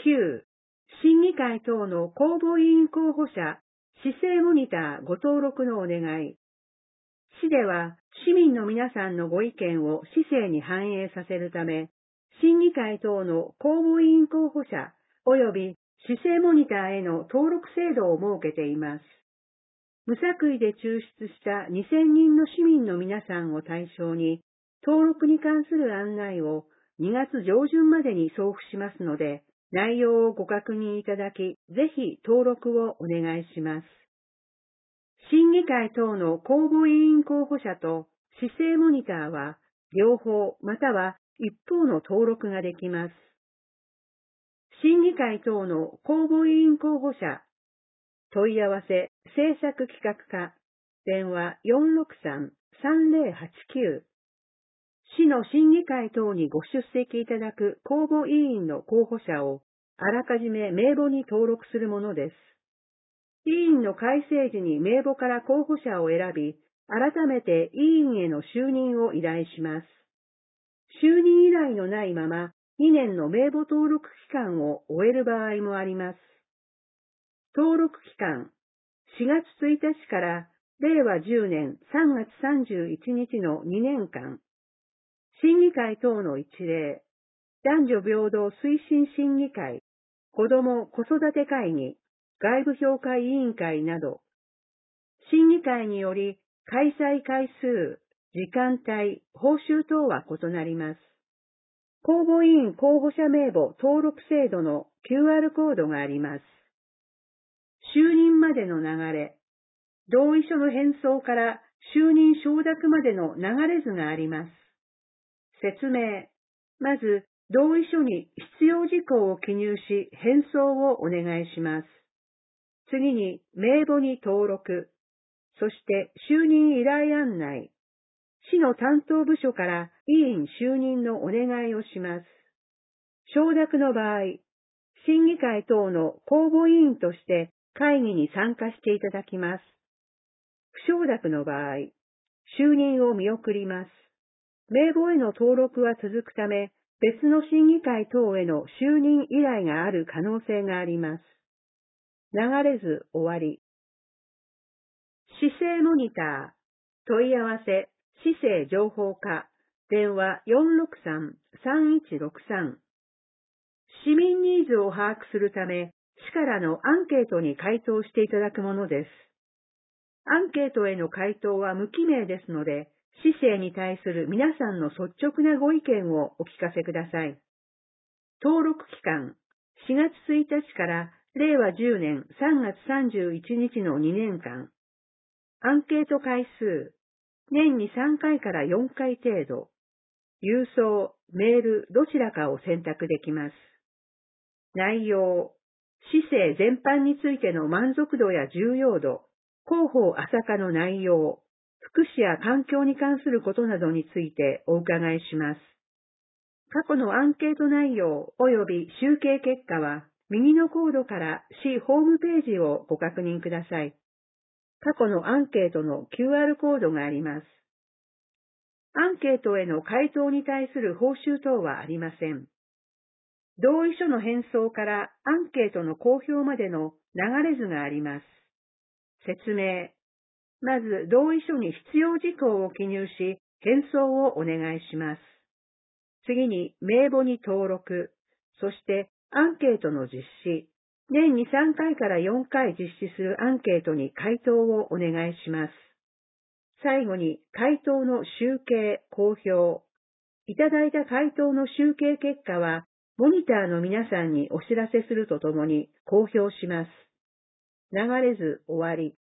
9、審議会等の公募委員候補者、市政モニターご登録のお願い。市では市民の皆さんのご意見を市政に反映させるため、審議会等の公募委員候補者及び市政モニターへの登録制度を設けています。無作為で抽出した2000人の市民の皆さんを対象に、登録に関する案内を2月上旬までに送付しますので、内容をご確認いただき、ぜひ登録をお願いします。審議会等の公募委員候補者と市政モニターは、両方または一方の登録ができます。審議会等の公募委員候補者、問い合わせ政策企画課、電話463-3089。市の審議会等にご出席いただく公募委員の候補者をあらかじめ名簿に登録するものです。委員の改正時に名簿から候補者を選び、改めて委員への就任を依頼します。就任依頼のないまま2年の名簿登録期間を終える場合もあります。登録期間、4月1日から令和10年3月31日の2年間。審議会等の一例、男女平等推進審議会、子ども子育て会議、外部評価委員会など、審議会により開催回数、時間帯、報酬等は異なります。公募委員候補者名簿登録制度の QR コードがあります。就任までの流れ、同意書の返送から就任承諾までの流れ図があります。説明。まず、同意書に必要事項を記入し、返送をお願いします。次に、名簿に登録。そして、就任依頼案内。市の担当部署から委員就任のお願いをします。承諾の場合、審議会等の公募委員として会議に参加していただきます。不承諾の場合、就任を見送ります。名簿への登録は続くため、別の審議会等への就任依頼がある可能性があります。流れ図終わり。市政モニター、問い合わせ、市政情報課、電話463-3163。市民ニーズを把握するため、市からのアンケートに回答していただくものです。アンケートへの回答は無記名ですので、市政に対する皆さんの率直なご意見をお聞かせください。登録期間、4月1日から令和10年3月31日の2年間。アンケート回数、年に3回から4回程度。郵送、メールどちらかを選択できます。内容、市政全般についての満足度や重要度、広報朝霞の内容、福祉や環境に関することなどについてお伺いします。過去のアンケート内容及び集計結果は、右のコードから市ホームページをご確認ください。過去のアンケートの QR コードがあります。アンケートへの回答に対する報酬等はありません。同意書の返送からアンケートの公表までの流れ図があります。説明。まず、同意書に必要事項を記入し、返送をお願いします。次に、名簿に登録。そして、アンケートの実施。年に3回から4回実施するアンケートに回答をお願いします。最後に、回答の集計、公表。いただいた回答の集計結果は、モニターの皆さんにお知らせするとともに公表します。流れ図終わり。